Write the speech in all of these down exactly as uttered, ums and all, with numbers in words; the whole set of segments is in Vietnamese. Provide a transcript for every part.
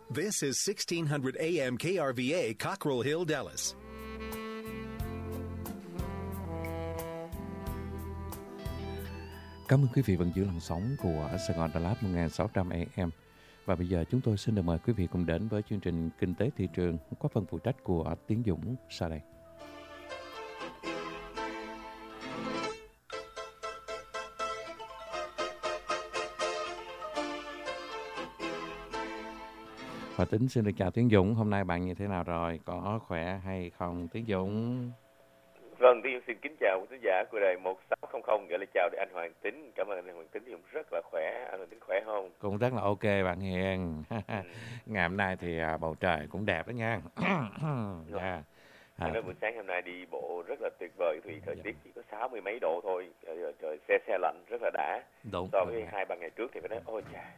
This is sixteen hundred A M K R V A, Cockrell Hill, Dallas. Cảm ơn quý vị vẫn giữ làn sóng của Sài Gòn Đà Lạt một nghìn sáu trăm A M. Và bây giờ chúng tôi xin được mời quý vị cùng đến với chương trình Kinh tế thị trường có phần phụ trách của Tiến Dũng sau đây. Và Tính xin được chào Tiến Dũng. Hôm nay bạn như thế nào rồi? Có khỏe hay không Tiến Dũng? Vâng, Tiến xin kính chào quý khán giả của đài một sáu không không, gửi lời chào để anh Hoàng Tính. Cảm ơn anh Hoàng Tính, cũng rất là khỏe. Anh Hoàng Tính khỏe không? Cũng rất là ok bạn Hiền. ừ. Ngày hôm nay thì bầu trời cũng đẹp đó nha. yeah. Anh nói buổi sáng hôm nay đi bộ rất là tuyệt vời, vì thời tiết chỉ có sáu mươi mấy độ thôi, trời, trời xe xe lạnh rất là đã. Đúng. So với hai ba ngày trước thì phải nói ôi chà.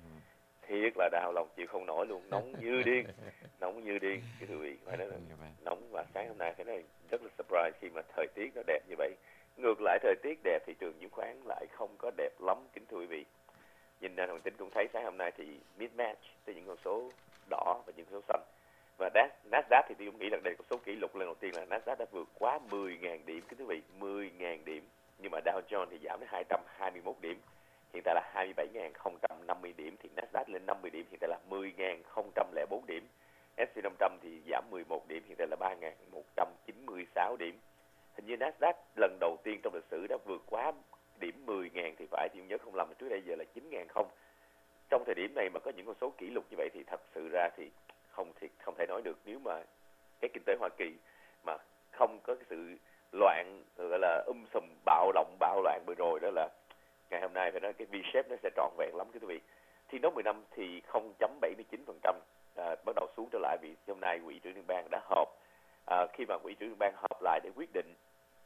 Thiệt là đau lòng chịu không nổi luôn, nóng như điên, nóng như điên, cái quý vị phải nói là nóng. Và sáng hôm nay phải nói rất là surprise khi mà thời tiết nó đẹp như vậy. Ngược lại thời tiết đẹp, thị trường chứng khoán lại không có đẹp lắm, kính thưa quý vị. Nhìn anh Hoàng Tính cũng thấy sáng hôm nay thì mismatch tới những con số đỏ và những con số xanh. Và Nasdaq thì tôi nghĩ là đây là con số kỷ lục. Lần đầu tiên là Nasdaq đã vượt quá mười nghìn điểm, kính thưa quý vị, mười nghìn điểm. Nhưng mà Dow Jones thì giảm đến hai trăm hai mươi mốt điểm. Hiện tại là hai mươi bảy nghìn không trăm năm mươi điểm, thì Nasdaq lên năm mươi điểm, hiện tại là mười nghìn không trăm lẻ bốn điểm. ét and pê năm trăm thì giảm mười một điểm, hiện tại là ba nghìn một trăm chín mươi sáu điểm. Hình như Nasdaq lần đầu tiên trong lịch sử đã vượt quá điểm mười nghìn thì phải, thì nhớ không lầm, trước đây giờ là chín nghìn không. Trong thời điểm này mà có những con số kỷ lục như vậy thì thật sự ra thì không thì không thể nói được. Nếu mà cái kinh tế Hoa Kỳ mà không có cái sự loạn, gọi là um sùm bạo động bạo loạn vừa rồi, đó là ngày hôm nay phải nói cái V-shape nó sẽ trọn vẹn lắm quý vị. Thì nốt mười năm thì không phẩy bảy mươi chín phần trăm à, bắt đầu xuống trở lại, vì hôm nay Ủy trưởng liên bang đã họp. À, khi mà Ủy trưởng liên bang họp lại để quyết định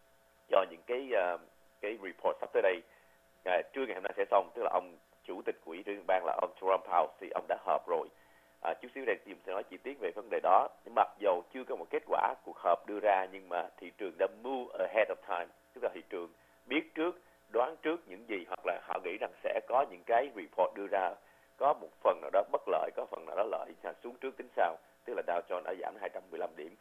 cho những cái uh, cái report sắp tới đây, à, trưa ngày hôm nay sẽ xong, tức là ông chủ tịch của Ủy trưởng liên bang là ông Jerome Powell thì ông đã họp rồi. À, chút xíu đây team sẽ nói chi tiết về vấn đề đó. Mặc dầu chưa có một kết quả cuộc họp đưa ra, nhưng mà thị trường đã move ahead of time, tức là thị trường biết trước, đoán trước những gì, hoặc là họ nghĩ rằng sẽ có những cái report đưa ra, có một phần nào đó bất lợi, có phần nào đó lợi, xuống trước tính sau, tức là Dow Jones đã giảm hai trăm mười lăm điểm.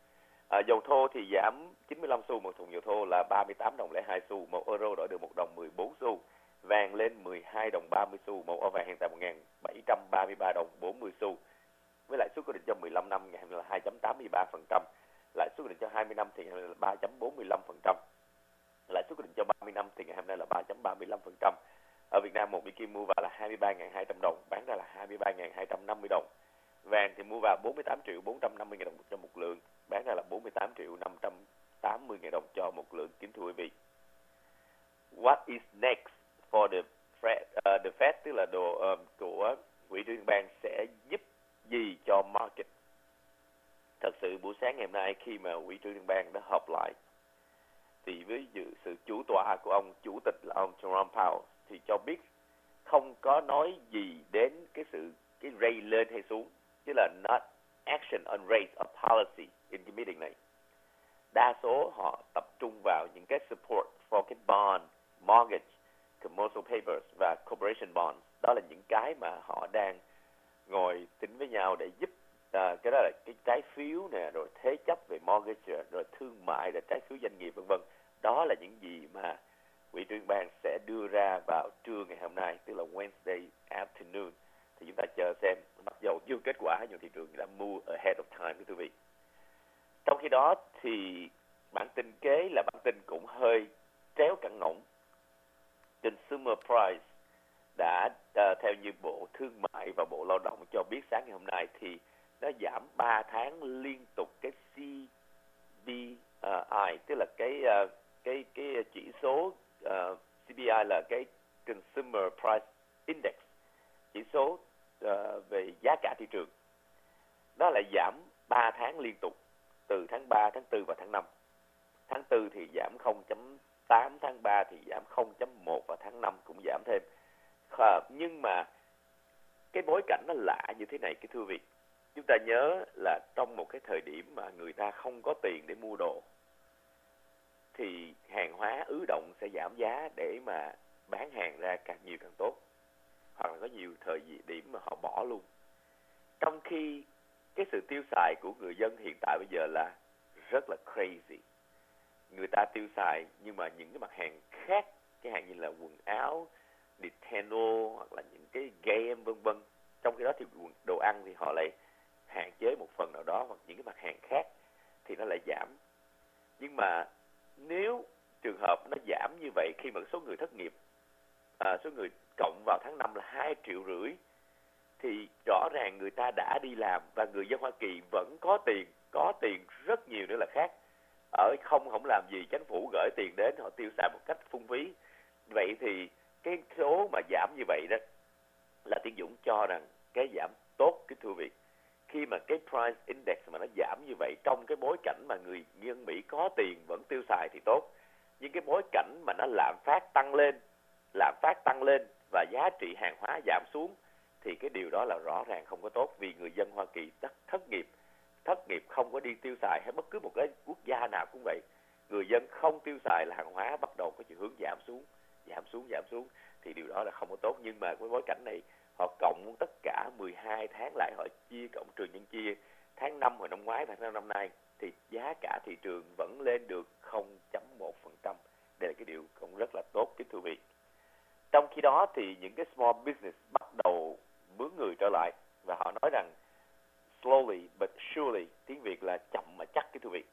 À, dầu thô thì giảm chín mươi lăm xu một thùng dầu thô, là ba mươi tám đồng lẻ hai xu, một euro đổi được một đồng mười bốn xu. Vàng lên mười hai đồng ba mươi xu, một ao vàng hiện tại một nghìn bảy trăm ba mươi ba đồng bốn mươi xu. Với lãi suất cố định cho mười lăm năm ngày hôm nay là hai phẩy tám mươi ba phần trăm, lãi suất cố định cho hai mươi năm thì ngày hôm nay là ba phẩy bốn mươi lăm phần trăm. Lãi suất cố định cho ba mươi năm thì ngày hôm nay là ba phẩy ba mươi lăm phần trăm. Ở Việt Nam một bê kim mua vào là hai mươi ba nghìn hai trăm đồng, bán ra là hai mươi ba nghìn hai trăm năm mươi đồng. Vàng thì mua vào bốn mươi tám triệu bốn trăm năm mươi nghìn đồng cho một lượng, bán ra là bốn mươi tám triệu năm trăm tám mươi nghìn đồng cho một lượng, kính thưa quý vị. What is next for the Fed? Uh, the Fed tức là đồ um, của Ủy trưởng liên bang sẽ giúp gì cho market? Thật sự buổi sáng ngày hôm nay khi mà Ủy trưởng liên bang đã họp lại, thì với sự chủ tọa của ông chủ tịch là ông Jerome Powell thì cho biết không có nói gì đến cái sự cái rate lên hay xuống, chứ là not action on rate or policy in cái meeting này. Đa số họ tập trung vào những cái support for cái bond, mortgage, commercial papers và corporation bonds. Đó là những cái mà họ đang ngồi tính với nhau để giúp. À, cái đó là cái trái phiếu nè, rồi thế chấp về mortgage, rồi thương mại, rồi trái phiếu doanh nghiệp vân vân. Đó là những gì mà Ủy trưởng bang sẽ đưa ra vào trưa ngày hôm nay, tức là Wednesday afternoon. Thì chúng ta chờ xem, mặc dầu chưa kết quả nhưng thị trường đã move ahead of time, quý vị. Trong khi đó thì bản tin kế là bản tin cũng hơi tréo cẳng ngỗng. Consumer Price đã uh, theo như Bộ Thương mại và Bộ Lao động cho biết sáng ngày hôm nay thì nó giảm ba tháng liên tục cái xê pê i, tức là cái uh, cái cái chỉ số uh, xê pê i là cái Consumer Price Index, chỉ số uh, về giá cả thị trường. Đó là giảm ba tháng liên tục, từ tháng ba, tháng tư và tháng năm. Tháng tư thì giảm không phẩy tám, tháng ba thì giảm không phẩy một và tháng năm cũng giảm thêm. À, nhưng mà cái bối cảnh nó lạ như thế này, cái thưa vị. Chúng ta nhớ là trong một cái thời điểm mà người ta không có tiền để mua đồ, thì hàng hóa ứ động sẽ giảm giá để mà bán hàng ra càng nhiều càng tốt. Hoặc là có nhiều thời điểm mà họ bỏ luôn. trong khi cái sự tiêu xài của người dân hiện tại bây giờ là rất là crazy. Người ta tiêu xài nhưng mà những cái mặt hàng khác, cái hàng như là quần áo, Nintendo hoặc là những cái game vân vân. Trong khi đó thì đồ ăn thì họ lại hạn chế một phần nào đó, hoặc những cái mặt hàng khác thì nó lại giảm. Nhưng mà nếu trường hợp nó giảm như vậy khi mà số người thất nghiệp, à, số người cộng vào tháng năm là hai triệu rưỡi, thì rõ ràng người ta đã đi làm và người dân Hoa Kỳ vẫn có tiền, có tiền rất nhiều nữa là khác. Ở không không làm gì, chính phủ gửi tiền đến, họ tiêu xài một cách phung phí. Vậy thì cái số mà giảm như vậy đó là Tiến Dũng cho rằng cái giảm tốt, cái thưa vị. Khi mà cái price index mà nó giảm như vậy trong cái bối cảnh mà người dân Mỹ có tiền vẫn tiêu xài thì tốt. Nhưng cái bối cảnh mà nó lạm phát tăng lên, lạm phát tăng lên và giá trị hàng hóa giảm xuống thì cái điều đó là rõ ràng không có tốt, vì người dân Hoa Kỳ thất, thất nghiệp, thất nghiệp không có đi tiêu xài, hay bất cứ một cái quốc gia nào cũng vậy. Người dân không tiêu xài là hàng hóa bắt đầu có chiều hướng giảm xuống, giảm xuống, giảm xuống thì điều đó là không có tốt. Nhưng mà với bối cảnh này, họ cộng tất cả mười hai tháng lại, họ chia cộng trừ nhân chia tháng năm hồi năm ngoái và tháng năm nay thì giá cả thị trường vẫn lên được không phẩy một phần trăm. Đây là cái điều cũng rất là tốt, kính thưa quý vị. Trong khi đó thì những cái small business bắt đầu mướn người trở lại, và họ nói rằng slowly but surely, tiếng Việt là chậm mà chắc, kính thưa quý vị.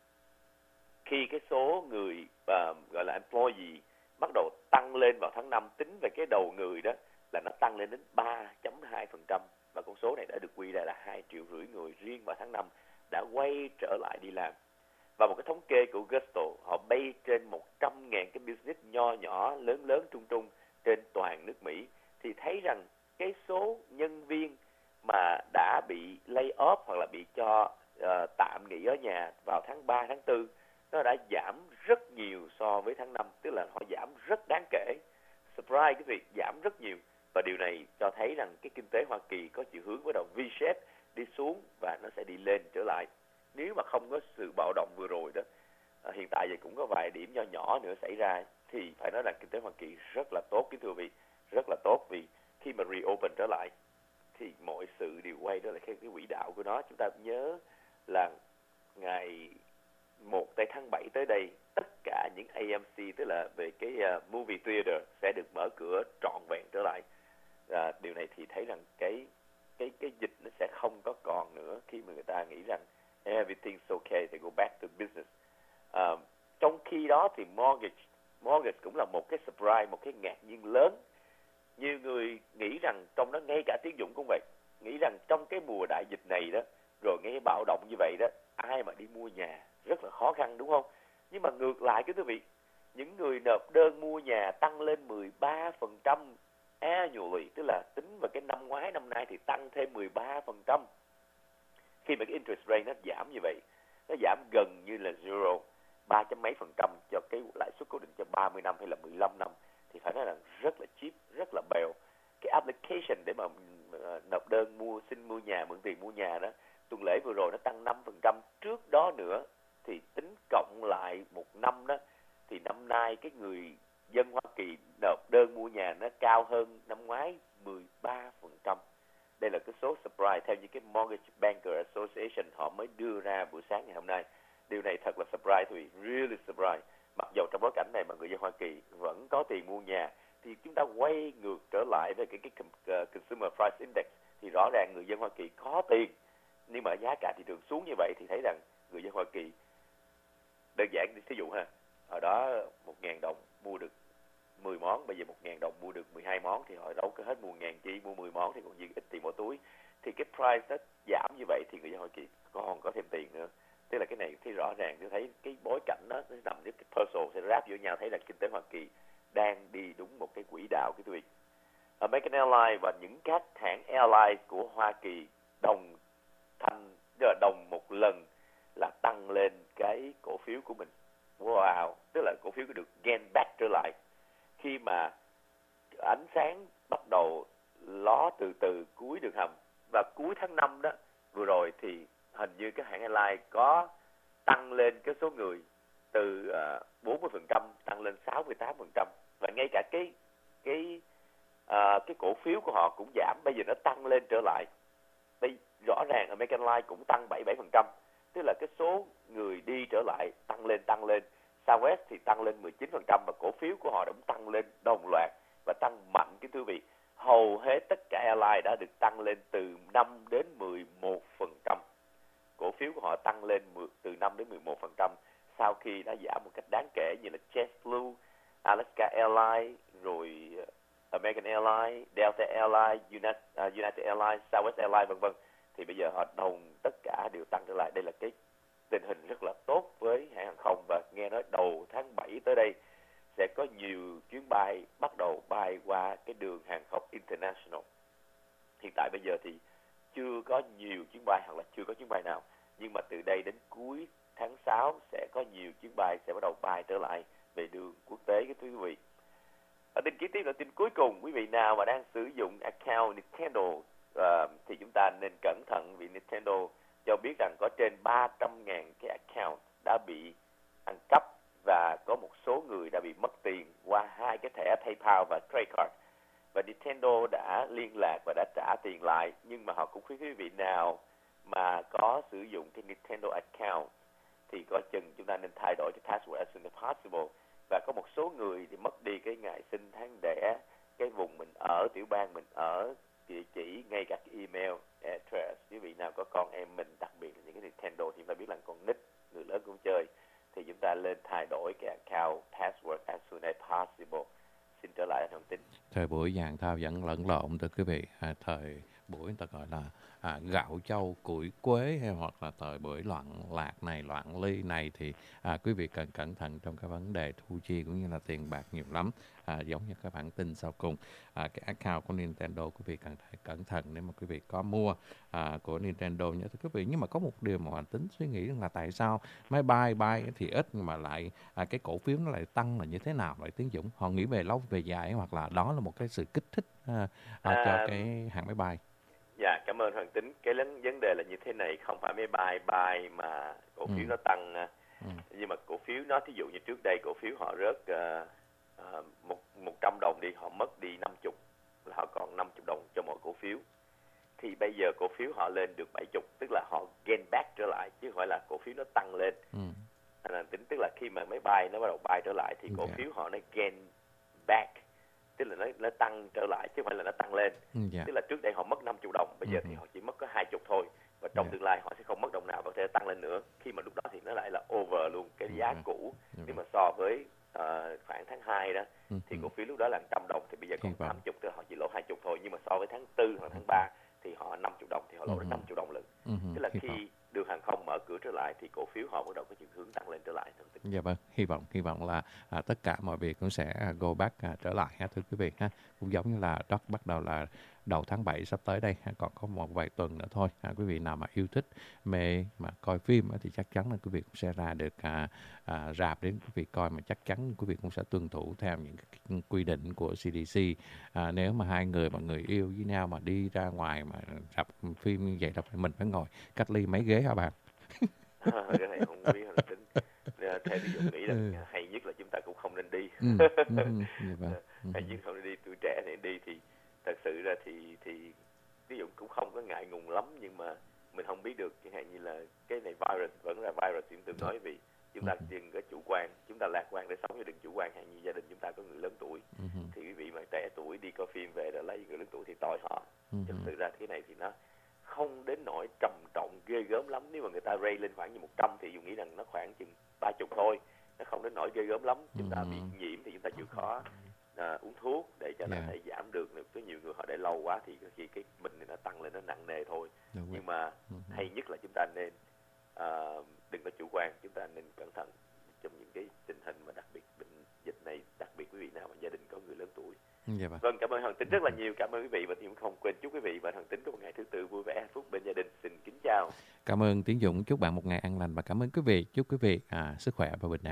Khi cái số người uh, gọi là employee bắt đầu tăng lên vào tháng năm, tính về cái đầu người đó là nó tăng lên đến ba phẩy hai phần trăm, và con số này đã được quy ra là hai triệu rưỡi người riêng vào tháng năm đã quay trở lại đi làm. Và một cái thống kê của Gusto, họ bay trên một trăm nghìn cái business nho nhỏ, lớn lớn, trung trung trên toàn nước Mỹ, thì thấy rằng cái số nhân viên mà đã bị lay off hoặc là bị cho uh, tạm nghỉ ở nhà vào tháng ba, tháng tư, nó đã giảm rất nhiều so với tháng năm, tức là họ giảm rất đáng kể. Surprise cái việc giảm rất nhiều, và điều này cho thấy rằng cái kinh tế Hoa Kỳ có chiều hướng bắt đầu V-shape đi xuống và nó sẽ đi lên trở lại. Nếu mà không có sự bạo động vừa rồi đó, à, hiện tại thì cũng có vài điểm nho nhỏ nữa xảy ra, thì phải nói rằng kinh tế Hoa Kỳ rất là tốt, kính thưa quý vị, rất là tốt, vì khi mà reopen trở lại thì mọi sự đều quay trở lại cái, cái quỹ đạo của nó. Chúng ta nhớ là ngày một tháng bảy tới đây, tất cả những A M C, tức là về cái uh, movie theater, sẽ được mở cửa trọn vẹn trở lại. À, điều này thì thấy rằng cái cái cái dịch nó sẽ không có còn nữa, khi mà người ta nghĩ rằng everything's okay, they go back to business. À, trong khi đó thì mortgage mortgage cũng là một cái surprise, một cái ngạc nhiên lớn. Nhiều người nghĩ rằng trong đó, ngay cả Tiến Dũng cũng vậy, nghĩ rằng trong cái mùa đại dịch này đó, rồi ngay bạo động như vậy đó, ai mà đi mua nhà rất là khó khăn, đúng không? Nhưng mà ngược lại quý vị, những người nộp đơn mua nhà tăng lên mười ba phần trăm annually, tức là tính vào cái năm ngoái, năm nay thì tăng thêm mười ba phần trăm. Khi mà cái interest rate nó giảm như vậy, nó giảm gần như là zero, ba chấm mấy phần trăm cho cái lãi suất cố định cho ba mươi năm hay là mười lăm năm, thì phải nói là rất là cheap, rất là bèo. Cái application để mà nộp đơn mua, xin mua nhà, mượn tiền mua nhà đó, tuần lễ vừa rồi nó tăng năm phần trăm. Trước đó nữa thì tính cộng lại một năm đó, thì năm nay cái người dân Hoa Kỳ nộp đơn mua nhà nó cao hơn năm ngoái mười ba phần trăm. Đây là cái số surprise theo như cái Mortgage Banker Association họ mới đưa ra buổi sáng ngày hôm nay. Điều này thật là surprise thôi, really surprise. Mặc dù trong bối cảnh này mà người dân Hoa Kỳ vẫn có tiền mua nhà, thì chúng ta quay ngược trở lại với cái, cái uh, Consumer Price Index, thì rõ ràng người dân Hoa Kỳ có tiền, nhưng mà giá cả thị trường xuống như vậy thì thấy rằng người dân Hoa Kỳ, đơn giản ví dụ ha, hồi đó một nghìn đồng mua được mười món, bây giờ một nghìn đồng mua được mười hai món, thì họ đâu có hết mua ngàn chi, mua mười món thì còn dư ít tiền mỗi túi. Thì cái price nó giảm như vậy thì người dân Hoa Kỳ còn có thêm tiền nữa. Tức là cái này thì rõ ràng tôi thấy cái bối cảnh đó, nó nằm với cái puzzle sẽ ráp giữa nhau, thấy là kinh tế Hoa Kỳ đang đi đúng một cái quỹ đạo, cái quý vị. American Airlines và những các hãng airline của Hoa Kỳ đồng thanh đồng một lần là tăng lên cái cổ phiếu của mình. Wow, tức là cổ phiếu được gain back trở lại khi mà ánh sáng bắt đầu ló từ từ cuối đường hầm. Và cuối tháng năm đó vừa rồi thì hình như cái hãng airline có tăng lên cái số người từ uh, bốn mươi phần trăm tăng lên sáu mươi tám phần trăm, và ngay cả cái cái uh, cái cổ phiếu của họ cũng giảm, bây giờ nó tăng lên trở lại. đây rõ ràng American Airlines cũng tăng bảy mươi bảy phần trăm, tức là cái số người đi trở lại tăng lên tăng lên. Southwest thì tăng lên mười chín phần trăm và cổ phiếu của họ cũng tăng lên đồng loạt và tăng mạnh, kính thưa quý vị. Hầu hết tất cả airline đã được tăng lên từ năm đến mười một phần trăm. Cổ phiếu của họ tăng lên từ năm đến mười một phần trăm sau khi đã giảm một cách đáng kể như là JetBlue, Alaska Airlines, rồi American Airlines, Delta Airlines, United, uh, United Airlines, Southwest Airlines vân vân. Thì bây giờ họ đồng tất cả đều tăng trở lại. Đây là cái tình hình rất là tốt với hãng hàng không, và nghe nói đầu tháng bảy tới đây sẽ có nhiều chuyến bay bắt đầu bay qua cái đường hàng không international. Hiện tại bây giờ thì chưa có nhiều chuyến bay hoặc là chưa có chuyến bay nào, nhưng mà từ đây đến cuối tháng sáu sẽ có nhiều chuyến bay sẽ bắt đầu bay trở lại về đường quốc tế, cái quý vị. Ở tin kế tiếp là tin cuối cùng, quý vị nào mà đang sử dụng account Nintendo uh, thì chúng ta nên cẩn thận, vì Nintendo cho biết rằng có trên ba trăm ngàn cái account đã bị ăn cắp và có một số người đã bị mất tiền qua hai cái thẻ PayPal và credit card. Và Nintendo đã liên lạc và đã trả tiền lại, nhưng mà họ cũng khuyến khích quý vị nào mà có sử dụng cái Nintendo account thì có chừng chúng ta nên thay đổi cái password as soon as possible. Và có một số người thì mất đi cái ngày sinh tháng đẻ, cái vùng mình ở, tiểu bang mình ở, địa chỉ, ngay cả cái email address. Quý vị nào có con em mình, đặc biệt là những cái Nintendo thì chúng ta biết là con nít, người lớn cũng chơi, thì chúng ta lên thay đổi cái account password as soon as possible. Xin trở lại anh Hoàng Tín. Thời buổi vàng thao vẫn lẫn lộn thưa quý vị. À, thời buổi người ta gọi là à, gạo châu củi quế, hay hoặc là thời buổi loạn lạc này, loạn ly này, thì à, quý vị cần cẩn thận trong cái vấn đề thu chi cũng như là tiền bạc nhiều lắm. À, giống như các bản tin sau cùng, à, cái account của Nintendo quý vị cần phải cẩn thận nếu mà quý vị có mua à, của Nintendo nhé thưa quý vị. Nhưng mà có một điều mà Hoàng Tính suy nghĩ là tại sao máy bay bay thì ít mà lại à, cái cổ phiếu nó lại tăng là như thế nào vậy Tiến Dũng? Họ nghĩ về lâu về dài, hoặc là đó là một cái sự kích thích à, à, cho cái hãng máy bay? Dạ, cảm ơn Hoàng Tính. Cái vấn đề là như thế này, không phải máy bay bay mà cổ phiếu ừ. nó tăng, ừ. nhưng mà cổ phiếu nó, thí dụ như trước đây cổ phiếu họ rớt uh, uh, một một trăm đồng đi, họ mất đi năm mươi, là họ còn năm mươi đồng cho mỗi cổ phiếu. Thì bây giờ cổ phiếu họ lên được bảy mươi, tức là họ gain back trở lại, chứ không phải là cổ phiếu nó tăng lên. Ừ. Anh tính tức là khi mà máy bay nó bắt đầu bay trở lại thì cổ yeah. phiếu họ nó gain back, tức là nó, nó tăng trở lại chứ không phải là nó tăng lên. Yeah. Tức là trước đây họ mất năm mươi đồng, bây giờ mm-hmm. thì họ chỉ mất có hai mươi thôi, và trong yeah. tương lai họ sẽ không mất đồng nào, có thể tăng lên nữa. Khi mà lúc đó thì nó lại là over luôn cái giá yeah. cũ. Yeah. Nhưng mà so với uh, khoảng tháng hai đó mm-hmm. thì cổ phiếu lúc đó là một trăm đồng, thì bây giờ còn tám mươi, tức là họ chỉ lỗ hai mươi thôi. Nhưng mà so với tháng tư hoặc tháng ba thì họ năm mươi đồng thì họ lỗ mm-hmm. đến năm mươi đồng lần. Mm-hmm. Tức là khi vọng. đường hàng không mở cửa trở lại thì cổ phiếu họ bắt đầu có chiều hướng tăng lên trở lại. Dạ vâng, hy vọng hy vọng là à, tất cả mọi việc cũng sẽ à, go back à, trở lại ha thưa quý vị ha. Cũng giống như là Doc bắt đầu là đầu tháng bảy sắp tới đây, ha, còn có một vài tuần nữa thôi. À, quý vị nào mà yêu thích mê mà coi phim thì chắc chắn là quý vị cũng sẽ ra được à, à, rạp đến quý vị coi, mà chắc chắn quý vị cũng sẽ tuân thủ theo những cái quy định của xê đê xê. À, nếu mà hai người mà người yêu với nhau mà đi ra ngoài mà rạp phim như vậy là mình phải ngồi cách ly mấy ghế hả bạn? À, cái này không biết là tính. Theo ví dụ nghĩ là ừ. hay nhất là chúng ta cũng không nên đi. Ừ. Ừ. Ừ. Hay nhất không nên đi, tuổi trẻ này đi thì thật sự ra thì thì ví dụ cũng không có ngại ngùng lắm, nhưng mà mình không biết được, chẳng hạn như là cái này virus vẫn là virus, chúng tôi nói vì chúng ta đừng có chủ quan, chúng ta lạc quan để sống, chứ đừng chủ quan. Hay như gia đình chúng ta có người lớn tuổi ừ. thì quý vị mà trẻ tuổi đi coi phim về rồi lấy người lớn tuổi thì tội họ. Ừ. Thật sự ra cái này thì nó không đến nỗi trầm trọng ghê gớm lắm. Nếu mà người ta rate lên khoảng như một trăm thì dùng nghĩ rằng nó khoảng chừng ba mươi thôi, nó không đến nỗi ghê gớm lắm. Chúng ta bị nhiễm thì chúng ta chịu khó à, uống thuốc để cho yeah. nó thể giảm được. Nếu có nhiều người họ để lâu quá thì khi cái bệnh này nó tăng lên, nó nặng nề thôi. Đúng nhưng mà uh-huh. hay nhất là chúng ta nên uh, đừng có chủ quan, chúng ta nên cẩn thận trong những cái tình hình mà đặc biệt bệnh dịch này, đặc biệt quý vị nào mà gia đình có người lớn tuổi. Dạ vâng. vâng, cảm ơn Hoàng Tính rất là nhiều. Cảm ơn quý vị, và cũng không quên chúc quý vị và Hoàng Tính có một ngày thứ tư vui vẻ hạnh phúc bên gia đình. Xin kính chào. Cảm ơn Tiến Dũng, chúc bạn một ngày an lành, và cảm ơn quý vị, chúc quý vị à, sức khỏe và bình an.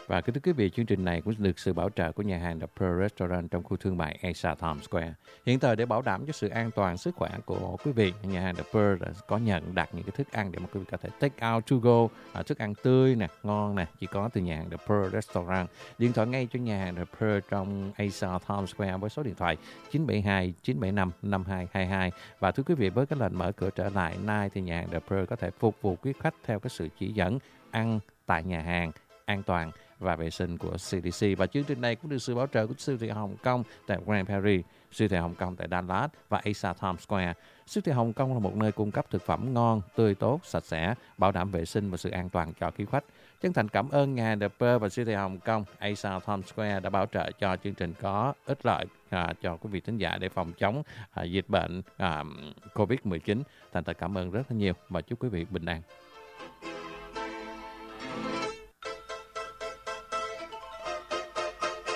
Và kính thưa quý vị, chương trình này cũng được sự bảo trợ của nhà hàng The Pearl Restaurant trong khu thương mại Asia Times Square. Hiện thời để bảo đảm cho sự an toàn sức khỏe của quý vị, nhà hàng The Pearl đã có nhận đặt những cái thức ăn để mà quý vị có thể take out to go, à, thức ăn tươi nè, ngon nè, chỉ có từ nhà hàng The Pearl Restaurant. Điện thoại ngay cho nhà hàng The Pearl trong Asia Times Square với số điện thoại chín bảy hai chín bảy năm năm hai hai hai. Và thưa quý vị, với cái lệnh mở cửa trở lại nay thì nhà hàng The Pearl có thể phục vụ quý khách theo cái sự chỉ dẫn ăn tại nhà hàng an toàn và vệ sinh của xê đê xê. Và chương trình này cũng được sự bảo trợ của siêu thị Hồng Kông tại Grand Paris, siêu thị Hồng Kông tại Dallas và Asia Times Square. Siêu thị Hồng Kông là một nơi cung cấp thực phẩm ngon, tươi tốt, sạch sẽ, bảo đảm vệ sinh và sự an toàn cho quý khách. Chân thành cảm ơn nhà The Pearl và siêu thị Hồng Kông Asia Times Square đã bảo trợ cho chương trình có ích lợi à, cho quý vị thính giả để phòng chống à, dịch bệnh à, covid mười chín. Thành thật cảm ơn rất là nhiều và chúc quý vị bình an.